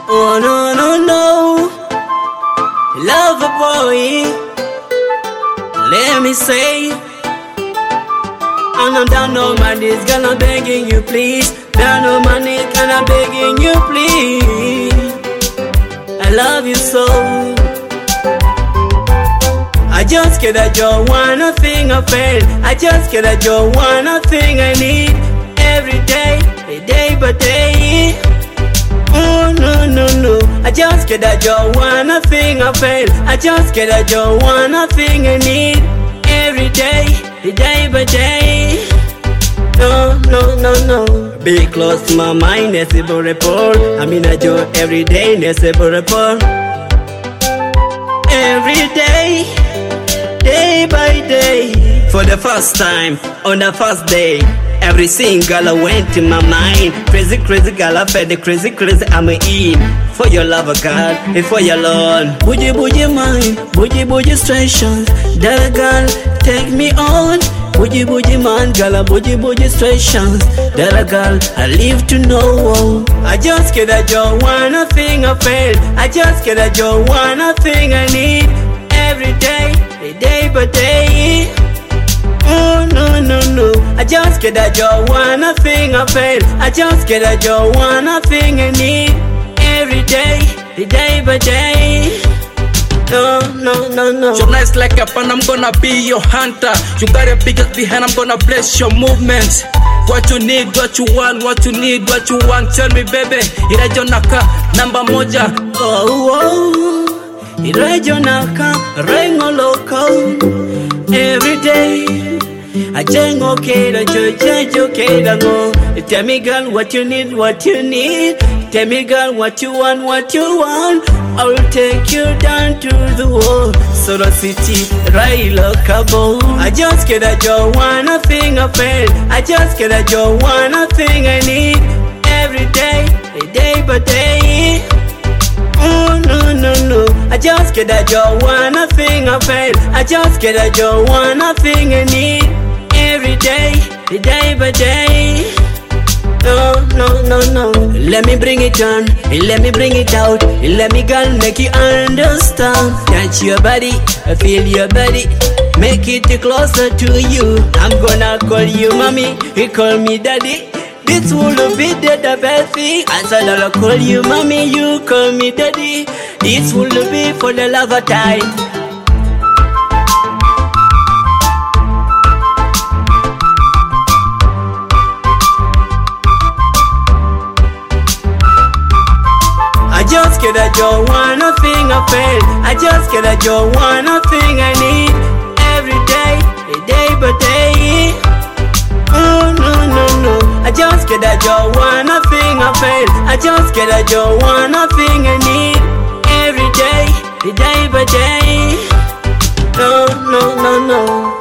Oh no no no, lover boy, let me say, and I'm down on my knees, girl, I'm begging you please. Down on my knees, and I'm begging you please. I love you so. I just get that you're one thing I feel. I just get that you're one thing I need. Every day, day by day. Oh no no no, I just get that you're one thing I feel. I just get that you're one thing I need. Every day, day by day. No no no no, be close to my mind, necessary report. I mean I do every day, necessary report. Every day, day by day. For the first time, on the first day, every single went in my mind. Crazy, crazy girl, I felt the crazy, crazy I'm in. For your love, God, and for your Lord. Bougie, bougie mind, bougie, bougie stations. That girl, take me on. Bougie, bougie man, girl, bougie, bougie stations. That girl, I live to know. I just get that you're one thing I feel. I just get that you're one thing I need. Every day, day by day. Oh no no no, I just get that you're one thing I feel. I just get that you're one thing I need. Every day, day by day. No no no no. You're nice like a pan, I'm gonna be your hunter. You got your biggest behind, I'm gonna bless your movements. What you need, what you want, what you need, what you want. Tell me baby, Irajo Naka, number moja. Oh oh, Irajo Naka, Rengo Loco. Every day I just okay, I just okay, go. Tell me girl what you need, what you need. Tell me girl what you want, what you want. I will take you down to the wall. Solo City, right lockable. I just get that you're one thing I feel. I just get that you're one thing I need. Every day, day by day. Oh no no no, I just get that you're one thing I feel. I just get that you're one thing I need. Every day, day by day. No no no no, let me bring it on, let me bring it out. Let me girl make you understand. Touch your body, feel your body, make it closer to you. I'm gonna call you mommy, you call me daddy. This will be the best thing. As I'll call you mommy, you call me daddy. This will be for the love of time. I just get that you're one thing I feel. I just get that you're one thing I need. Every day, day by day. Oh no no no, I just get that you're one thing I feel. I just get that you're one thing I need. Every day, day by day. No no no no.